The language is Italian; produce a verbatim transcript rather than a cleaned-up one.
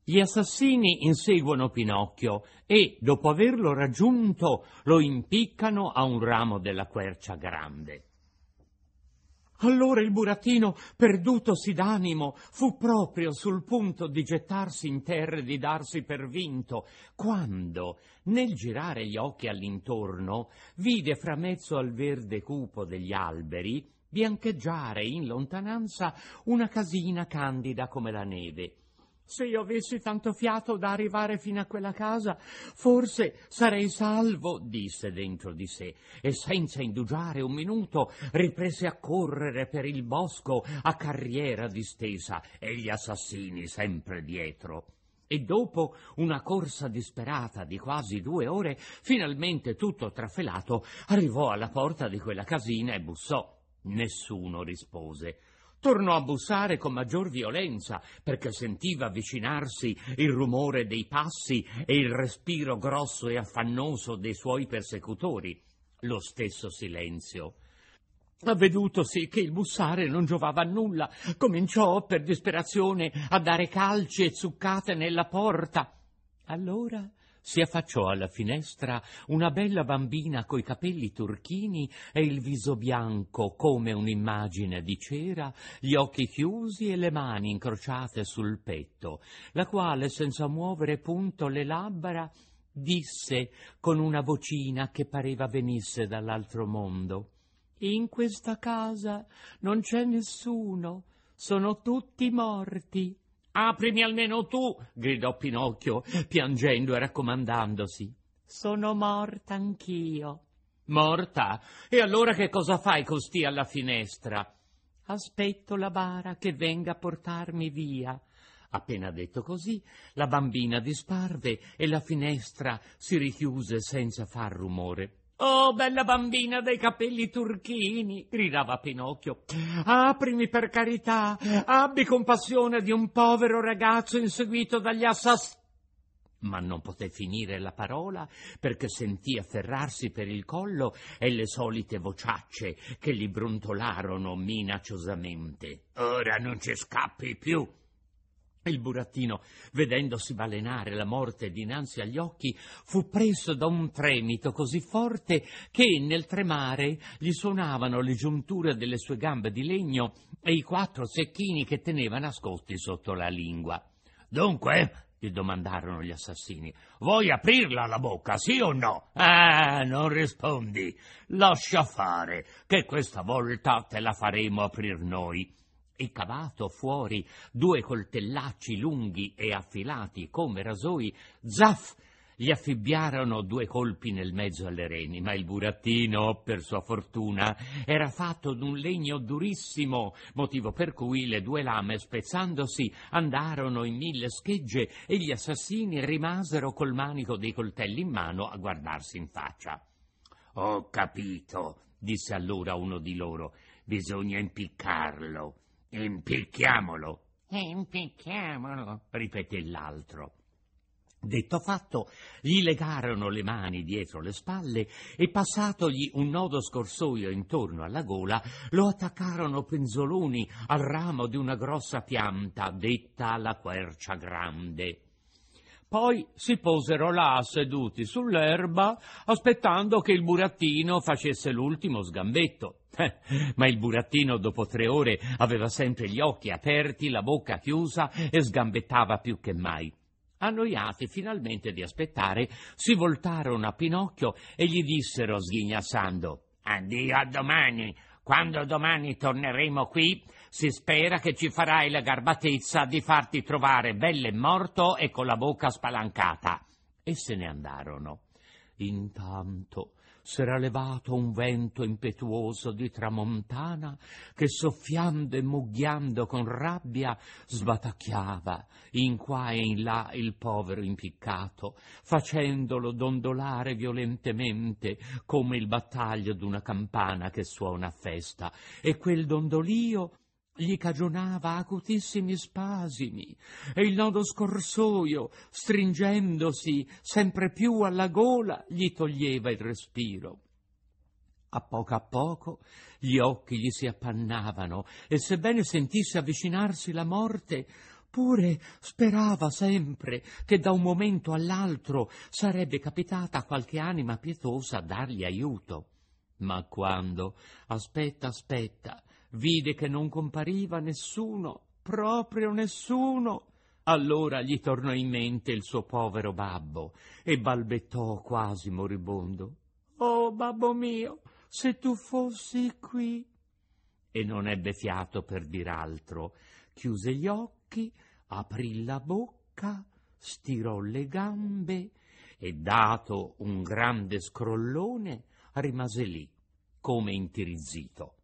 Gli assassini inseguono Pinocchio e, dopo averlo raggiunto, lo impiccano a un ramo della quercia grande. Allora il burattino, perdutosi d'animo, fu proprio sul punto di gettarsi in terra e di darsi per vinto, quando, nel girare gli occhi all'intorno, vide fra mezzo al verde cupo degli alberi biancheggiare in lontananza una casina candida come la neve. Se io avessi tanto fiato da arrivare fino a quella casa, forse sarei salvo, disse dentro di sé, e senza indugiare un minuto riprese a correre per il bosco a carriera distesa e gli assassini sempre dietro. E dopo una corsa disperata di quasi due ore, finalmente tutto trafelato, arrivò alla porta di quella casina e bussò. Nessuno rispose. Tornò a bussare con maggior violenza, perché sentiva avvicinarsi il rumore dei passi e il respiro grosso e affannoso dei suoi persecutori. Lo stesso silenzio. Avvedutosi che il bussare non giovava a nulla, cominciò per disperazione a dare calci e zuccate nella porta. Allora si affacciò alla finestra una bella bambina coi capelli turchini e il viso bianco come un'immagine di cera, gli occhi chiusi e le mani incrociate sul petto, la quale, senza muovere punto le labbra, disse con una vocina che pareva venisse dall'altro mondo: «In questa casa non c'è nessuno, sono tutti morti». «Aprimi almeno tu!» gridò Pinocchio, piangendo e raccomandandosi. «Sono morta anch'io». «Morta? E allora che cosa fai costì alla finestra?» «Aspetto la bara che venga a portarmi via». Appena detto così, la bambina disparve e la finestra si richiuse senza far rumore. «Oh, bella bambina dai capelli turchini!» gridava Pinocchio. «Aprimi per carità! Abbi compassione di un povero ragazzo inseguito dagli assassini!» Ma non poté finire la parola perché sentì afferrarsi per il collo e le solite vociacce che gli brontolarono minacciosamente. «Ora non ci scappi più!» Il burattino, vedendosi balenare la morte dinanzi agli occhi, fu preso da un tremito così forte che nel tremare gli suonavano le giunture delle sue gambe di legno e i quattro secchini che teneva nascosti sotto la lingua. «Dunque?» gli domandarono gli assassini. «Vuoi aprirla la bocca, sì o no?» «Ah, non rispondi. Lascia fare, che questa volta te la faremo aprir noi». E cavato fuori due coltellacci lunghi e affilati come rasoi, zaff, gli affibbiarono due colpi nel mezzo alle reni, ma il burattino, per sua fortuna, era fatto d'un legno durissimo, motivo per cui le due lame, spezzandosi, andarono in mille schegge e gli assassini rimasero col manico dei coltelli in mano a guardarsi in faccia. «Ho capito», disse allora uno di loro, «bisogna impiccarlo». «Impicchiamolo!» «Impicchiamolo!» ripeté l'altro. Detto fatto, gli legarono le mani dietro le spalle e, passatogli un nodo scorsoio intorno alla gola, lo attaccarono penzoloni al ramo di una grossa pianta detta la quercia grande. Poi si posero là seduti sull'erba, aspettando che il burattino facesse l'ultimo sgambetto. Eh, ma il burattino dopo tre ore aveva sempre gli occhi aperti, la bocca chiusa e sgambettava più che mai. Annoiati finalmente di aspettare, si voltarono a Pinocchio e gli dissero sghignazzando: «Addio a domani! Quando domani torneremo qui, si spera che ci farai la garbatezza di farti trovare bello e morto e con la bocca spalancata». E se ne andarono. Intanto s'era levato un vento impetuoso di tramontana che, soffiando e mugghiando con rabbia, sbatacchiava in qua e in là il povero impiccato, facendolo dondolare violentemente come il battaglio d'una campana che suona a festa, e quel dondolio gli cagionava acutissimi spasimi e il nodo scorsoio, stringendosi sempre più alla gola, gli toglieva il respiro. A poco a poco gli occhi gli si appannavano e, sebbene sentisse avvicinarsi la morte, Eppure sperava sempre che da un momento all'altro sarebbe capitata qualche anima pietosa a dargli aiuto. Ma quando, aspetta, aspetta, vide che non compariva nessuno, proprio nessuno, allora gli tornò in mente il suo povero babbo e balbettò quasi moribondo: «Oh, babbo mio, se tu fossi qui!» E non ebbe fiato per dir altro. Chiuse gli occhi, aprì la bocca, stirò le gambe e, dato un grande scrollone, rimase lì, come intirizzito.